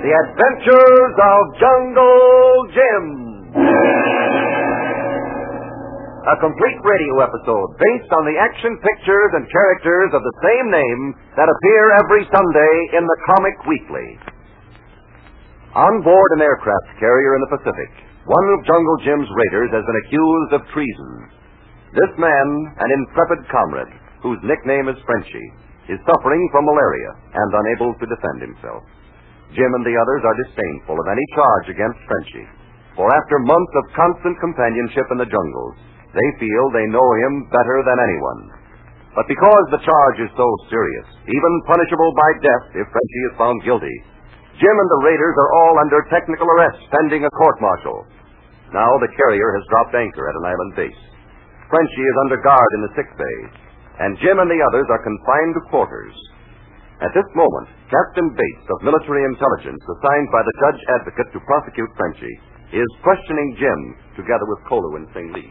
The Adventures of Jungle Jim. A complete radio episode based on the action pictures and characters of the same name that appear every Sunday in the Comic Weekly. On board an aircraft carrier in the Pacific, one of Jungle Jim's raiders has been accused of treason. This man, an intrepid comrade, whose nickname is Frenchie, is suffering from malaria and unable to defend himself. Jim and the others are disdainful of any charge against Frenchie, for after months of constant companionship in the jungles, they feel they know him better than anyone. But because the charge is so serious, even punishable by death if Frenchie is found guilty, Jim and the raiders are all under technical arrest pending a court-martial. Now the carrier has dropped anchor at an island base. Frenchie is under guard in the sick bay, and Jim and the others are confined to quarters. At this moment, Captain Bates of Military Intelligence, assigned by the judge advocate to prosecute Frenchie, is questioning Jim together with Kolu and Sing Lee.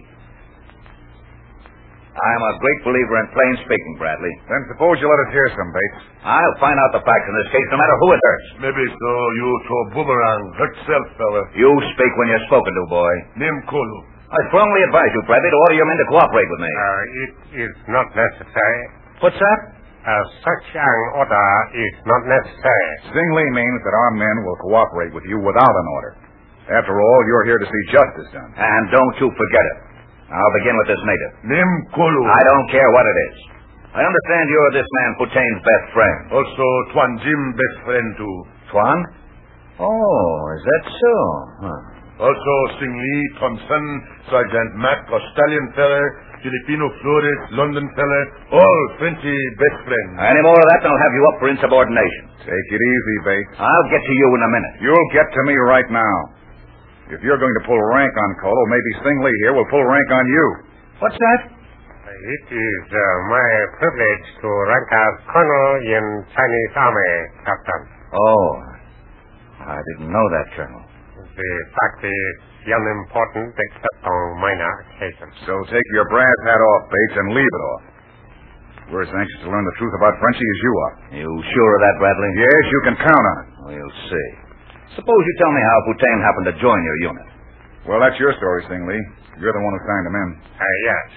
I'm a great believer in plain speaking, Bradley. Then suppose you let us hear some, Bates. I'll find out the facts in this case, no matter who it hurts. Maybe so you throw boomerang. Hurt self, fella. You speak when you're spoken to, boy. Name Kolu. I strongly advise you, Bradley, to order your men to cooperate with me. It is not necessary. What's that? Such an order is not necessary. Sing Lee means that our men will cooperate with you without an order. After all, you're here to see justice done. And don't you forget it. I'll begin with this native. Name Kolu. I don't care what it is. I understand you're this man Putain's best friend. Also, Tuan Jim best friend too. Tuan? Oh, is that so? Huh. Also, Sing Lee, Thompson, Sergeant Mac, Australian fella, Filipino Flores, London fella, all Frenchy best friends. Any more of that, and I'll have you up for insubordination. Take it easy, Bates. I'll get to you in a minute. You'll get to me right now. If you're going to pull rank on Kolu, maybe Sing Lee here will pull rank on you. What's that? It is my privilege to rank as colonel in Chinese Army, Captain. Oh, I didn't know that, Colonel. The fact is unimportant except on minor occasions. So take your brass hat off, Bates, and leave it off. We're as anxious to learn the truth about Frenchie as you are. You sure of that, Bradley? Yes, you can count on it. We'll see. Suppose you tell me how Putain happened to join your unit. Well, that's your story, Sing Lee. You're the one who signed him in. Yes.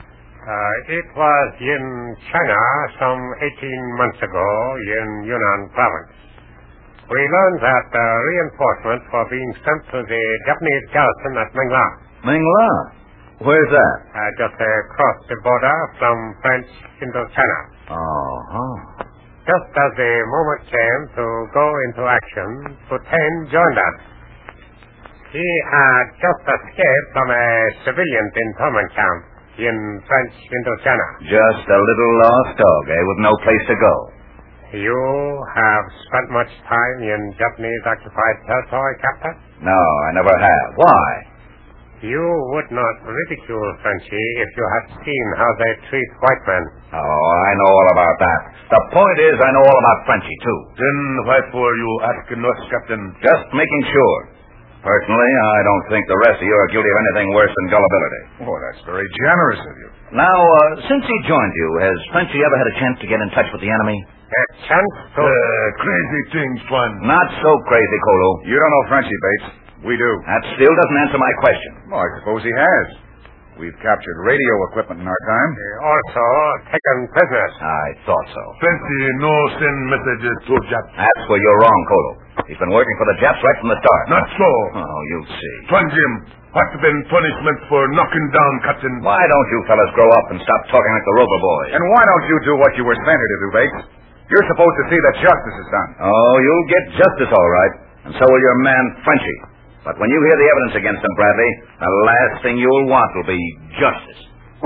It was in China some 18 months ago in Yunnan province. We learned that reinforcements were being sent to the Japanese garrison at Mengla. Mengla? Where's that? Just across the border from French Indochina. Uh-huh. Just as the moment came to go into action, Putain joined us. He had just escaped from a civilian internment camp in French Indochina. Just a little lost dog, with no place to go. You have spent much time in Japanese-occupied territory, Captain? No, I never have. Why? You would not ridicule Frenchie if you had seen how they treat white men. Oh, I know all about that. The point is, I know all about Frenchie, too. Then why for you asking us, Captain? Just making sure. Personally, I don't think the rest of you are guilty of anything worse than gullibility. Oh, that's very generous of you. Now, since he joined you, has Frenchie ever had a chance to get in touch with the enemy? A chance to... Crazy things, Tuan. Not so crazy, Kolu. You don't know Frenchie, Bates. We do. That still doesn't answer my question. Well, I suppose he has. We've captured radio equipment in our time. Also taken prisoners. I thought so. Fancy no send messages to Japs. That's where you're wrong, Kolu. He's been working for the Japs right from the start. Not so. Oh, you'll see. Tuan Jim, what's been punishment for knocking down Captain? Why don't you fellas grow up and stop talking like the Rover boys? And why don't you do what you were sent here to do, Bates? You're supposed to see that justice is done. Oh, you'll get justice, all right. And so will your man, Frenchie. But when you hear the evidence against him, Bradley, the last thing you'll want will be justice.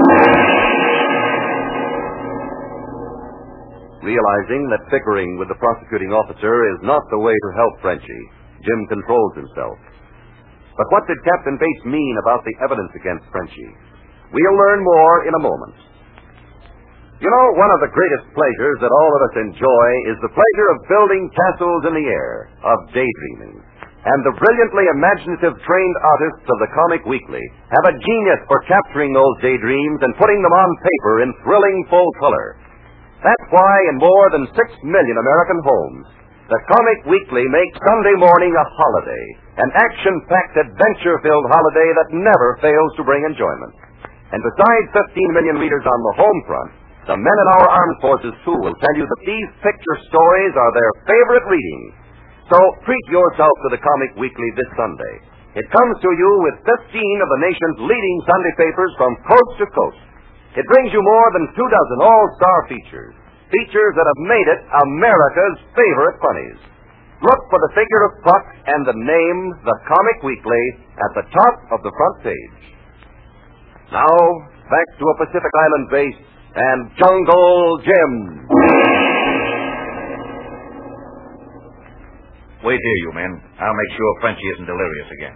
Realizing that bickering with the prosecuting officer is not the way to help Frenchie, Jim controls himself. But what did Captain Bates mean about the evidence against Frenchie? We'll learn more in a moment. You know, one of the greatest pleasures that all of us enjoy is the pleasure of building castles in the air, of daydreaming. And the brilliantly imaginative trained artists of the Comic Weekly have a genius for capturing those daydreams and putting them on paper in thrilling full color. That's why in more than 6 million American homes, the Comic Weekly makes Sunday morning a holiday, an action-packed, adventure-filled holiday that never fails to bring enjoyment. And besides 15 million readers on the home front, the men in our armed forces, too, will tell you that these picture stories are their favorite reading. So treat yourself to the Comic Weekly this Sunday. It comes to you with 15 of the nation's leading Sunday papers from coast to coast. It brings you more than 24 all-star features. Features that have made it America's favorite funnies. Look for the figure of Puck and the name, the Comic Weekly, at the top of the front page. Now, back to a Pacific Island base and Jungle Jim. Wait here, you men. I'll make sure Frenchy isn't delirious again.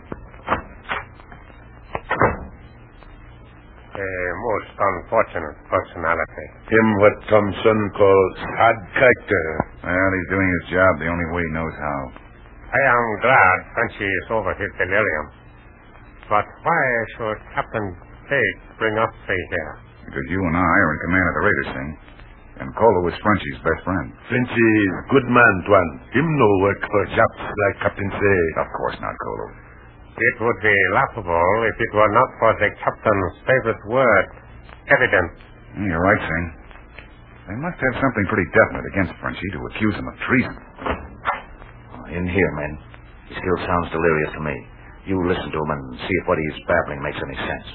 A most unfortunate personality. Him what Thompson calls sad character. Well, he's doing his job the only way he knows how. I am glad Frenchy is over his delirium. But why should Captain Bates bring us three here? Because you and I are in command of the raiders, Sing. And Kolo was Frenchy's best friend. Frenchy is good man, Tuan. Him no work for Japs like Captain say. Of course not, Kolo. It would be laughable if it were not for the captain's favorite word, evidence. You're right, Sing. They must have something pretty definite against Frenchy to accuse him of treason. In here, men. He still sounds delirious to me. You listen to him and see if what he's babbling makes any sense.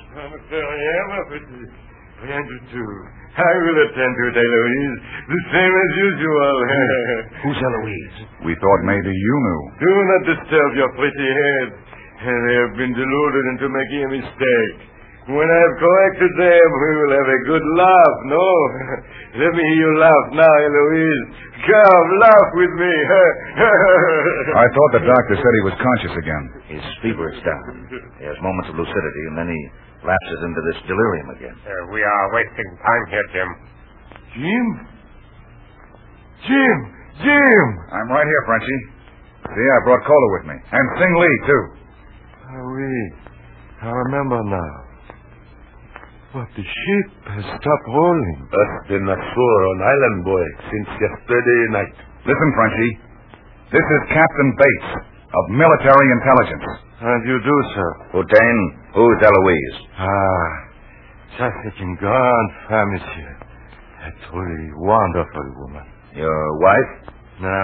I will attend to it, Eloise. The same as usual. Who's Eloise? We thought maybe you knew. Do not disturb your pretty head. They have been deluded into making a mistake. When I have corrected them, we will have a good laugh, no? Let me hear you laugh now, Eloise. Come, laugh with me. I thought the doctor said he was conscious again. His fever is down. He has moments of lucidity, and then he lapses into this delirium again. We are wasting time here, Jim. Jim? Jim! I'm right here, Frenchy. See, I brought Kolo with me. And Sing Lee, too. I remember now. But the ship has stopped rolling. Us been ashore on Island Boy since yesterday night. Listen, Frenchy. This is Captain Bates of Military Intelligence. How do you do, sir? Houtain, who's Eloise? Such a grand femme, monsieur. A truly wonderful woman. Your wife? No.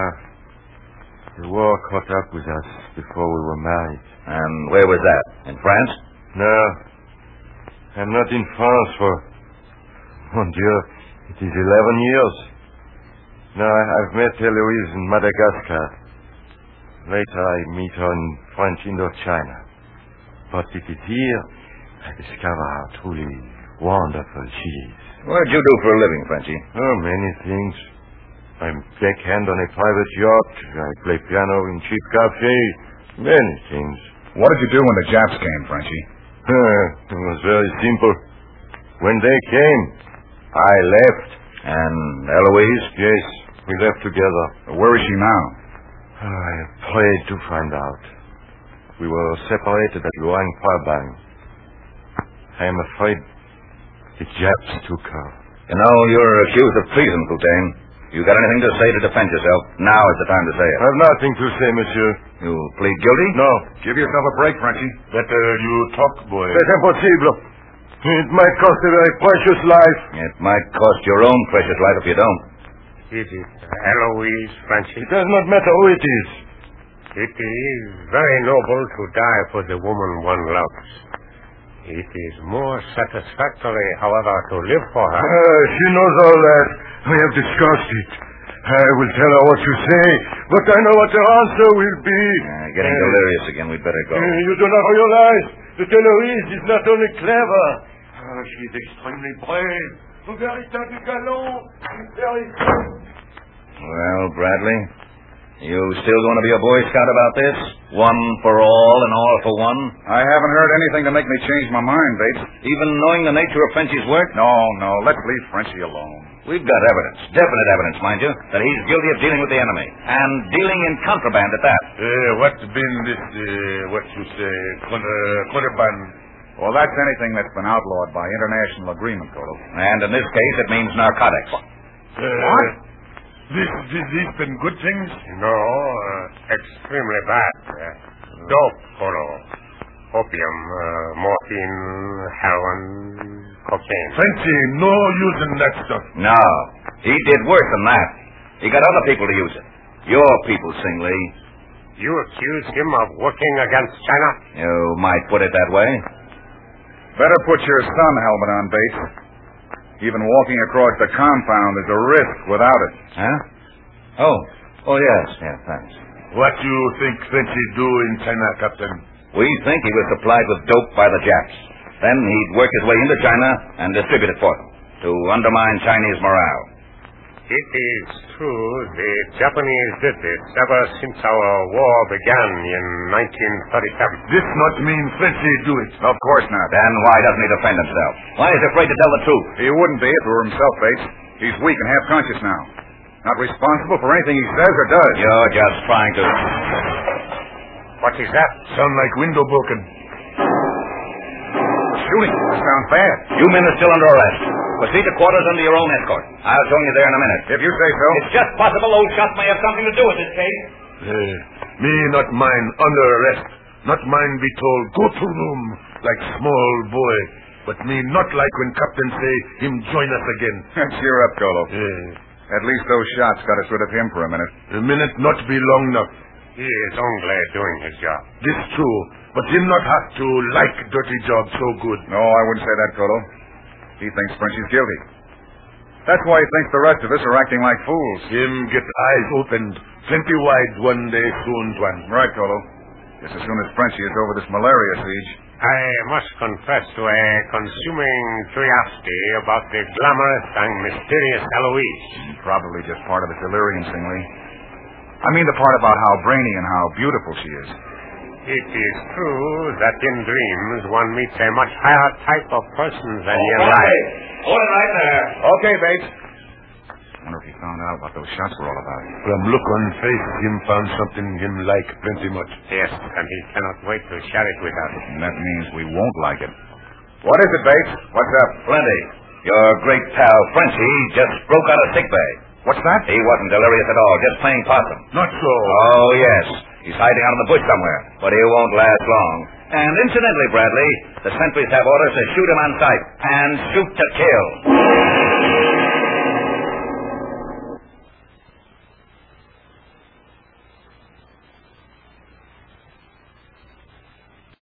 The war caught up with us before we were married. And where was that? In France? No. I'm not in France for... Mon Dieu, it is 11 years. No, I've met Eloise in Madagascar. Later I meet her in French Indochina. But it is here I discover how truly wonderful she is. What did you do for a living, Frenchy? Oh, many things. I'm deckhand on a private yacht. I play piano in cheap cafes. Many things. What did you do when the Japs came, Frenchy? It was very simple. When they came, I left. And Eloise? Yes, we left together. Where is she now? I prayed to find out. We were separated at Luang Prabang. I am afraid the Japs took her. You know, you're accused of treason, Houtain. You got anything to say to defend yourself? Now is the time to say it. I have nothing to say, monsieur. You plead guilty? No. Give yourself a break, Frenchy. Better you talk, boy. C'est impossible. It might cost a very precious life. It might cost your own precious life if you don't. Is it Eloise, Frenchy? It does not matter who it is. It is very noble to die for the woman one loves. It is more satisfactory, however, to live for her. She knows all that. We have discussed it. I will tell her what you say, but I know what her answer will be. Getting delirious again. We'd better go. You do not realize that Eloise is not only clever, she is extremely brave. A véritable gallant. Very good. Well, Bradley, you still going to be a Boy Scout about this? One for all and all for one? I haven't heard anything to make me change my mind, Bates. Even knowing the nature of Frenchy's work? No, let's leave Frenchy alone. We've got evidence, definite evidence, mind you, that he's guilty of dealing with the enemy. And dealing in contraband at that. What's been this, what you say, contraband? Well, that's anything that's been outlawed by international agreement, Kolo. And in this case, it means narcotics. What? This been good things? No, extremely bad. Dope, Kolo. Opium, morphine, heroin, cocaine. Frenchy, no using that stuff. No, he did worse than that. He got other people to use it. Your people, Sing Lee. You accuse him of working against China? You might put it that way. Better put your sun helmet on, Bates. Even walking across the compound is a risk without it. Huh? Oh, yes. Yeah, thanks. What do you think Frenchy do in China, Captain? We think he was supplied with dope by the Japs. Then he'd work his way into China and distribute it for them to undermine Chinese morale. It is true the Japanese did this ever since our war began in 1937. This not mean Frenchy do it. Of course not. Then why doesn't he defend himself? Why is he afraid to tell the truth? He wouldn't be if it were himself, Bates. He's weak and half-conscious now. Not responsible for anything he says or does. You're just trying to... What is that? Sound like window broken. Shooting. Sounds bad. You men are still under arrest. Proceed to quarters under your own escort. I'll join you there in a minute. If you say so. It's just possible those shots may have something to do with this case. Me not mine under arrest. Not mine be told, go to room, like small boy. But me not like when Captain say, him join us again. Cheer up, Colo. At least those shots got us rid of him for a minute. A minute not be long enough. He is only doing his job. This true, but him not have to like dirty job so good. No, I wouldn't say that, Colo. He thinks Frenchy's guilty. That's why he thinks the rest of us are acting like fools. Him get eyes opened plenty wide one day soon, Tuan. Right, Colo. Just as soon as Frenchy is over this malaria siege. I must confess to a consuming curiosity about the glamorous and mysterious Eloise. Probably just part of the delirium, Sing Lee. I mean the part about how brainy and how beautiful she is. It is true that in dreams one meets a much higher type of person than in life. Hold it right there. Okay, Bates. I wonder if he found out what those shots were all about. From look on face, him found something him like plenty much. Yes, and he cannot wait to share it with us. And that means we won't like it. What is it, Bates? What's up? Plenty. Your great pal, Frenchy, just broke out of sick bay. What's that? He wasn't delirious at all, just playing possum. Not so. Oh, yes. He's hiding out in the bush somewhere, but he won't last long. And incidentally, Bradley, the sentries have orders to shoot him on sight and shoot to kill.